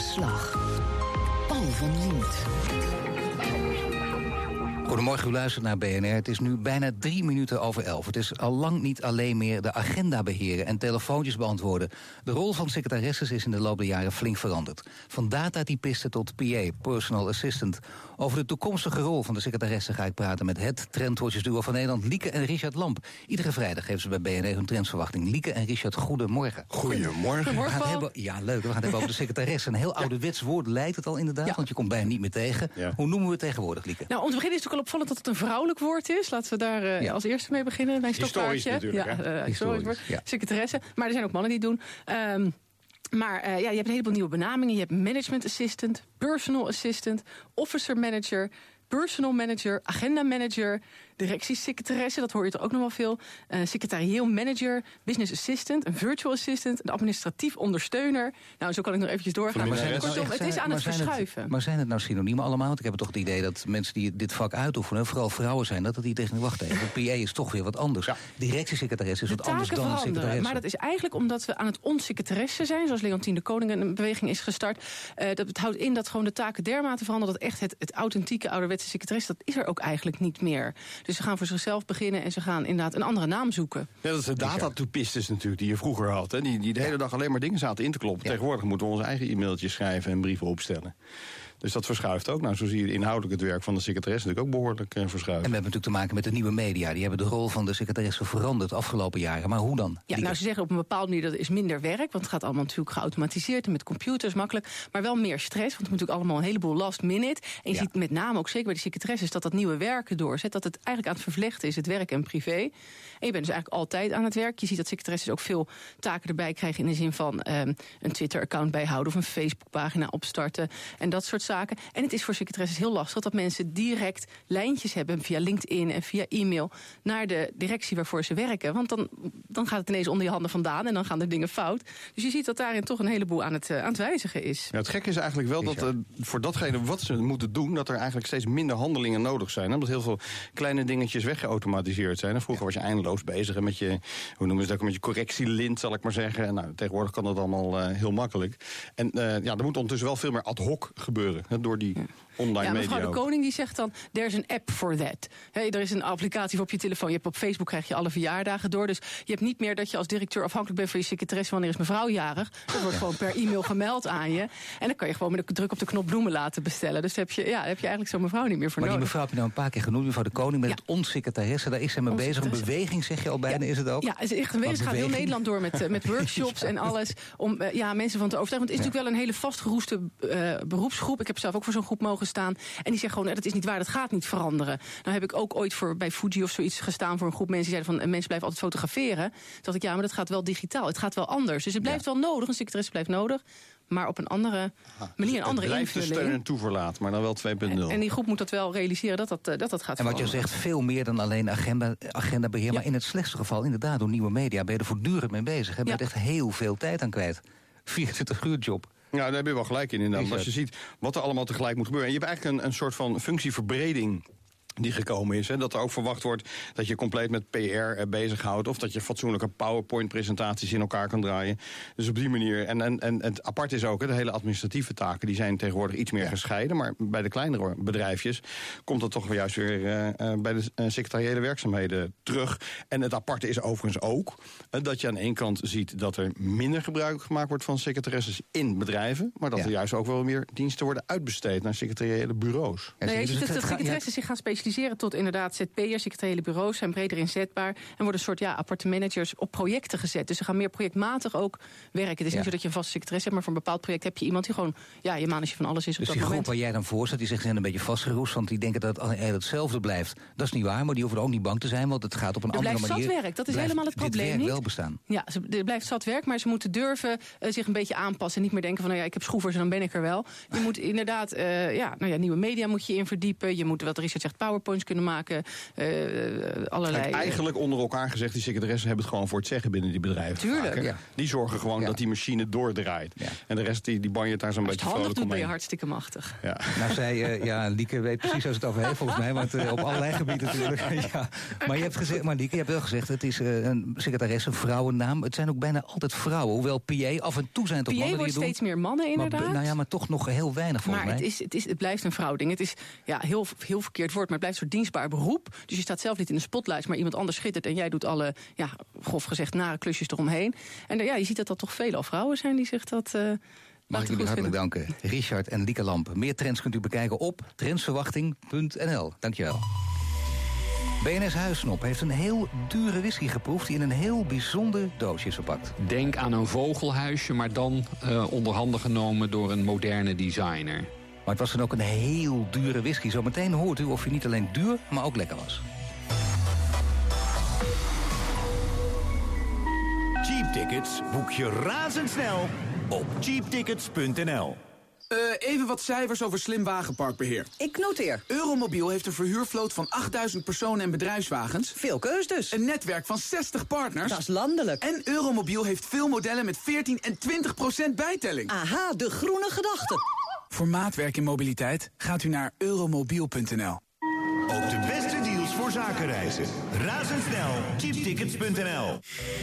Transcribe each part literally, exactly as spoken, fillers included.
Verslag. Paul van Liemt. Goedemorgen, u luistert naar B N R. Het is nu bijna drie minuten over elf. Het is al lang niet alleen meer de agenda beheren en telefoontjes beantwoorden. De rol van secretaresses is in de loop der jaren flink veranderd. Van datatypiste tot P A, personal assistant. Over de toekomstige rol van de secretaressen ga ik praten met het trendwatchersduo van Nederland, Lieke en Richard Lamp. Iedere vrijdag geven ze bij B N R hun trendsverwachting. Lieke en Richard, goedemorgen. Goedemorgen. We gaan het hebben, ja, leuk. We gaan het hebben over de secretaressen. Een heel ouderwets woord lijkt het al inderdaad, ja. Want je komt bijna niet meer tegen. Ja. Hoe noemen we het tegenwoordig, Lieke? Nou, om te beginnen is het ook al opvallend dat het een vrouwelijk woord is. Laten we daar uh, ja. als eerste mee beginnen. Mijn historisch natuurlijk. Ja, uh, historisch woord. Ja. Secretaresse. Maar er zijn ook mannen die het doen. Um, Maar uh, ja, je hebt een heleboel nieuwe benamingen. Je hebt management assistant, personal assistant, officer manager, personal manager, agenda manager, directiesecretaresse, dat hoor je er ook nog wel veel. Uh, secretarieel manager, business assistant, een virtual assistant, een administratief ondersteuner. Nou, zo kan ik nog eventjes doorgaan. Maar zijn het, Kortom, het is aan het verschuiven. Het, maar zijn het nou synoniemen allemaal? Want ik heb toch het idee dat mensen die dit vak uitoefenen, vooral vrouwen zijn, dat het die tegen wacht even. P A is toch weer wat anders. Ja. Directiesecretaresse is de wat anders dan een secretaresse. Maar dat is eigenlijk omdat we aan het onsecretaresse zijn, zoals Leontien de Koning een beweging is gestart. Uh, dat het houdt in dat gewoon de taken dermate veranderen dat echt het, het authentieke ouderwetse secretaresse, dat is er ook eigenlijk niet meer. Dus ze gaan voor zichzelf beginnen en ze gaan inderdaad een andere naam zoeken. Ja, dat is de datatypistes natuurlijk die je vroeger had. Hè? Die, die de hele dag alleen maar dingen zaten in te kloppen. Ja. Tegenwoordig moeten we onze eigen e-mailtjes schrijven en brieven opstellen. Dus dat verschuift ook. Nou, zo zie je inhoudelijk het werk van de secretaresse natuurlijk ook behoorlijk uh, verschuiven. En we hebben natuurlijk te maken met de nieuwe media. Die hebben de rol van de secretaresse veranderd de afgelopen jaren. Maar hoe dan? Ja, nou, ze zeggen op een bepaalde manier dat is minder werk. Want het gaat allemaal natuurlijk geautomatiseerd en met computers makkelijk. Maar wel meer stress, want het moet natuurlijk allemaal een heleboel last minute. En je ja. ziet met name ook zeker bij de secretaresses dat dat nieuwe werken doorzet. Dat het eigenlijk aan het vervlechten is, het werk en privé. En je bent dus eigenlijk altijd aan het werk. Je ziet dat secretaresses ook veel taken erbij krijgen in de zin van um, een Twitter-account bijhouden of een Facebook-pagina opstarten en dat soort zaken. En het is voor secretaresses heel lastig dat mensen direct lijntjes hebben via LinkedIn en via e-mail naar de directie waarvoor ze werken. Want dan, dan gaat het ineens onder je handen vandaan en dan gaan er dingen fout. Dus je ziet dat daarin toch een heleboel aan het, uh, aan het wijzigen is. Ja, het gekke is eigenlijk wel dat uh, voor datgene wat ze moeten doen, dat er eigenlijk steeds minder handelingen nodig zijn. Hè? Omdat heel veel kleine dingetjes weggeautomatiseerd zijn. Vroeger was je eindeloos bezig met je, hoe noemen ze dat, met je correctielint, zal ik maar zeggen. En nou, tegenwoordig kan dat allemaal uh, heel makkelijk. En uh, ja, er moet ondertussen wel veel meer ad hoc gebeuren. Hè, door die online ja, mevrouw media. de Koning die zegt dan, there's an app for that. Hey, er is een applicatie voor op je telefoon. Je hebt op Facebook krijg je alle verjaardagen door. Dus je hebt niet meer dat je als directeur afhankelijk bent van je secretaresse. Wanneer is mevrouw jarig? Dat wordt ja. gewoon per e-mail gemeld aan je. En dan kan je gewoon met de druk op de knop bloemen laten bestellen. Dus heb je, ja, heb je eigenlijk zo'n mevrouw niet meer voor maar nodig. Maar die mevrouw heb je nou een paar keer genoemd, mevrouw de Koning, met ja. het onsecretaresse. Daar is zij mee bezig. Een beweging, zeg je al bijna, ja. is het ook? Ja, het is echt een beweging. Het gaat heel Nederland door met, met workshops en alles. Om uh, ja, mensen van te overtuigen. Want het is ja. natuurlijk wel een hele vastgeroeste uh, beroepsgroep. Ik heb zelf ook voor zo'n groep mogen staan. En die zeggen gewoon, dat is niet waar, dat gaat niet veranderen. Nou heb ik ook ooit voor, bij Fuji of zoiets gestaan voor een groep mensen die zeiden van, mensen blijven altijd fotograferen. Toen dacht ik, ja, maar dat gaat wel digitaal. Het gaat wel anders. Dus het blijft ja. wel nodig. Een secretaresse blijft nodig. Maar op een andere Aha, manier, een andere invulling. Het blijft de steun en toeverlaat, maar dan wel twee punt nul. En, en die groep moet dat wel realiseren dat dat, dat, dat gaat En wat veranderen. je zegt, veel meer dan alleen agenda, agendabeheer. Ja. Maar in het slechtste geval, inderdaad, door nieuwe media ben je er voortdurend mee bezig. Je bent ja. echt heel veel tijd aan kwijt. vierentwintig uur job. Ja, daar heb je wel gelijk in inderdaad. Als je ziet wat er allemaal tegelijk moet gebeuren. En je hebt eigenlijk een, een soort van functieverbreding die gekomen is. Hè? Dat er ook verwacht wordt dat je compleet met P R bezighoudt. Of dat je fatsoenlijke PowerPoint-presentaties in elkaar kan draaien. Dus op die manier. En, en, en het apart is ook, hè, de hele administratieve taken, die zijn tegenwoordig iets meer ja. gescheiden. Maar bij de kleinere bedrijfjes komt dat toch juist weer uh, uh, bij de uh, secretariële werkzaamheden terug. En het aparte is overigens ook uh, dat je aan de ene kant ziet dat er minder gebruik gemaakt wordt van secretaresses in bedrijven. Maar dat ja. er juist ook wel meer diensten worden uitbesteed naar secretariële bureaus. Ja, nee, je ziet dat, dat secretaresses zich gaan specialiseren tot inderdaad Z P'ers, secretariële bureaus, zijn breder inzetbaar en worden een soort ja, aparte managers op projecten gezet. Dus ze gaan meer projectmatig ook werken. Het is ja. niet zo dat je een vaste secretaresse hebt, maar voor een bepaald project heb je iemand die gewoon ja, je manager van alles is op dus dat die moment. groep waar jij dan voor staat, die zegt, ze zijn een beetje vastgeroest, want die denken dat het hetzelfde blijft. Dat is niet waar, maar die hoeven ook niet bang te zijn, want het gaat op een er andere manier. Er blijft zat werk, dat is helemaal het probleem dit niet. wel bestaan. Ja, er blijft zat werk, maar ze moeten durven uh, zich een beetje aanpassen en niet meer denken van, nou ja, ik heb schroevers en dan ben ik er wel. Je moet inderdaad, uh, ja, nou ja, nieuwe media moet je in verdiepen. Je moet, wat Richard zegt, powerpoints kunnen maken. Uh, allerlei... Kijk, eigenlijk onder elkaar gezegd, die secretaressen hebben het gewoon voor het zeggen binnen die bedrijven. Tuurlijk. Ja. Die zorgen gewoon ja. dat die machine doordraait. Ja. En de rest die, die banjet daar zo'n Als beetje het handig vrolijk doet, ben je omheen. hartstikke machtig. Ja. Nou, zij, uh, ja, Lieke weet precies waar ze het over heeft, volgens mij. Want uh, op allerlei gebieden natuurlijk. ja. Maar je hebt gezegd, maar Lieke, je hebt wel gezegd, het is uh, een secretaresse, een vrouwennaam. Het zijn ook bijna altijd vrouwen. Hoewel P A af en toe zijn het toch mannen die het doen. P A wordt steeds meer mannen, inderdaad. Maar, nou ja, maar toch nog heel weinig volgens maar mij. Maar het, is, het, is, het blijft een vrouwding. Het is ja, heel, heel verkeerd woord, maar het blijft een soort dienstbaar beroep. Dus je staat zelf niet in de spotlight, maar iemand anders schittert en jij doet alle, ja, grof gezegd, nare klusjes eromheen. En uh, ja, je ziet dat dat toch veel vrouwen zijn die zich dat... Uh, Mag ik jullie hartelijk danken. Richard en Lieke Lamp. Meer trends kunt u bekijken op trendsverwachting punt n l. Dankjewel. B N S Huissnop heeft een heel dure whisky geproefd die in een heel bijzonder doosje is verpakt. Denk aan een vogelhuisje, maar dan uh, onder handen genomen door een moderne designer. Maar het was dan ook een heel dure whisky. Zometeen hoort u of hij niet alleen duur, maar ook lekker was. Cheap Tickets boek je razendsnel op cheap tickets punt n l. Uh, even wat cijfers over slim wagenparkbeheer. Ik noteer. Euromobiel heeft een verhuurvloot van achtduizend personen- en bedrijfswagens. Veel keus dus. Een netwerk van zestig partners. Dat is landelijk. En Euromobiel heeft veel modellen met veertien en twintig procent bijtelling. Aha, de groene gedachte. Voor maatwerk en mobiliteit gaat u naar euromobiel punt n l. Ook de beste deals voor zakenreizen. Razendsnel. cheap tickets punt n l.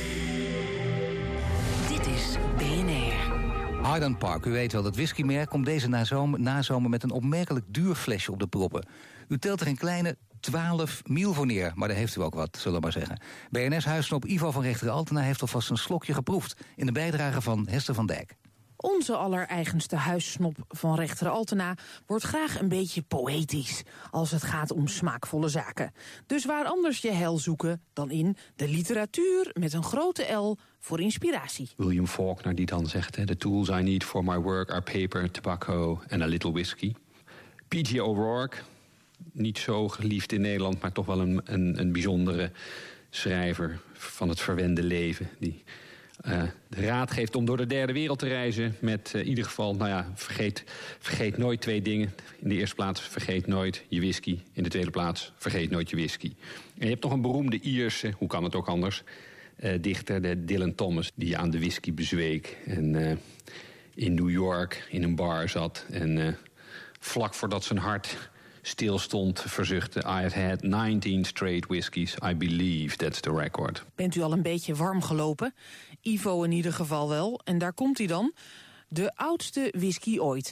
Dit is B N R. Highland Park, u weet wel, dat whiskymerk komt deze nazomer, nazomer met een opmerkelijk duur flesje op de proppen. U telt er een kleine twaalf mil voor neer, maar daar heeft u ook wat, zullen we maar zeggen. B N S Huissnop Ivo van Rechteren Altena heeft alvast een slokje geproefd in de bijdrage van Hester van Dijk. Onze allereigenste huissnop van Rechteren Altena wordt graag een beetje poëtisch als het gaat om smaakvolle zaken. Dus waar anders je heil zoeken dan in de literatuur met een grote L voor inspiratie. William Faulkner die dan zegt, hè, the tools I need for my work are paper, tobacco and a little whiskey. P G O'Rourke, niet zo geliefd in Nederland, maar toch wel een, een, een bijzondere schrijver van het verwende leven, die Uh, de raad geeft om door de derde wereld te reizen met uh, in ieder geval, nou ja, vergeet, vergeet nooit twee dingen. In de eerste plaats, vergeet nooit je whisky. In de tweede plaats, vergeet nooit je whisky. En je hebt nog een beroemde Ierse, hoe kan het ook anders, uh, dichter, de Dylan Thomas, die aan de whisky bezweek. En uh, in New York in een bar zat en uh, vlak voordat zijn hart stilstond, verzuchtte: I have had nineteen straight whiskies. I believe that's the record. Bent u al een beetje warm gelopen? Ivo in ieder geval wel. En daar komt hij dan. De oudste whisky ooit.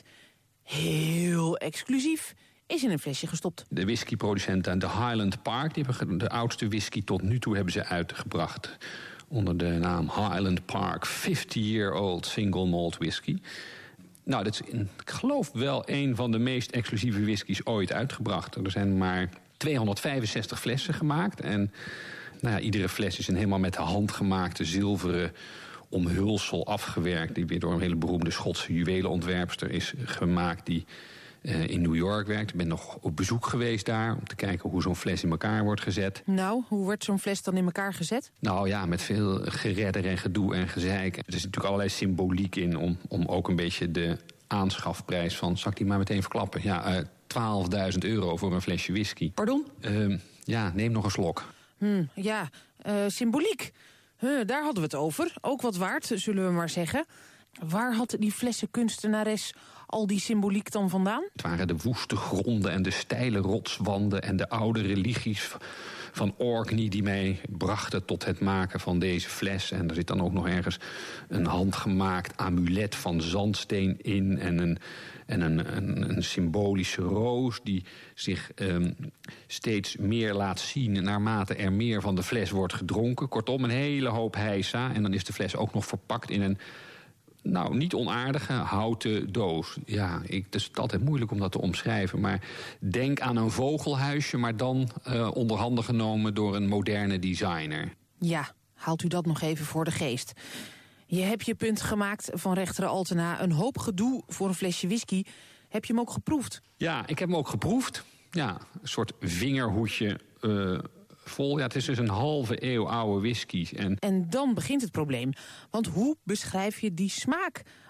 Heel exclusief. Is in een flesje gestopt. De whiskyproducenten aan de Highland Park, die hebben de oudste whisky tot nu toe hebben ze uitgebracht onder de naam Highland Park fifty-year-old single malt whisky. Nou, dat is, ik geloof wel een van de meest exclusieve whiskies ooit uitgebracht. Er zijn maar tweehonderdvijfenzestig flessen gemaakt. En nou ja, iedere fles is een helemaal met de hand gemaakte zilveren omhulsel afgewerkt, die weer door een hele beroemde Schotse juwelenontwerpster is gemaakt, die uh, in New York werkt. Ik ben nog op bezoek geweest daar om te kijken hoe zo'n fles in elkaar wordt gezet. Nou, hoe wordt zo'n fles dan in elkaar gezet? Nou ja, met veel geredder en gedoe en gezeik. Er is natuurlijk allerlei symboliek in om, om ook een beetje de aanschafprijs van, zal ik die maar meteen verklappen? Ja, uh, twaalfduizend euro voor een flesje whisky. Pardon? Uh, ja, neem nog een slok. Hmm, ja, uh, symboliek. Huh, daar hadden we het over. Ook wat waard, zullen we maar zeggen. Waar had die flessenkunstenares al die symboliek dan vandaan? Het waren de woeste gronden en de steile rotswanden en de oude religies van Orkney die mij brachten tot het maken van deze fles. En er zit dan ook nog ergens een handgemaakt amulet van zandsteen in en een, en een, een, een symbolische roos die zich um, steeds meer laat zien naarmate er meer van de fles wordt gedronken. Kortom, een hele hoop heisa. En dan is de fles ook nog verpakt in een, nou, niet onaardige houten doos. Ja, ik, het is altijd moeilijk om dat te omschrijven. Maar denk aan een vogelhuisje, maar dan uh, onder handen genomen door een moderne designer. Ja, haalt u dat nog even voor de geest. Je hebt je punt gemaakt van Rechteren Altena. Een hoop gedoe voor een flesje whisky. Heb je hem ook geproefd? Ja, ik heb hem ook geproefd. Ja, een soort vingerhoedje uh, vol. Ja, het is dus een halve eeuw oude whisky. En... en dan begint het probleem. Want hoe beschrijf je die smaak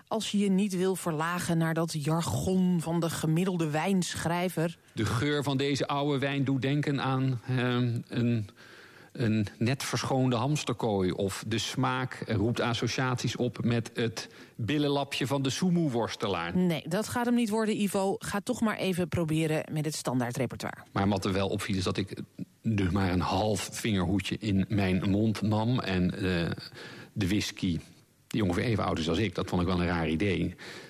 als je je niet wil verlagen naar dat jargon van de gemiddelde wijnschrijver. De geur van deze oude wijn doet denken aan uh, een, een net verschoonde hamsterkooi. Of de smaak roept associaties op met het billenlapje van de sumo-worstelaar. Nee, dat gaat hem niet worden, Ivo. Ga toch maar even proberen met het standaard repertoire. Maar wat er wel opviel is dat ik dus maar een half vingerhoedje in mijn mond nam. En uh, de whisky, die ongeveer even oud is als ik, dat vond ik wel een raar idee.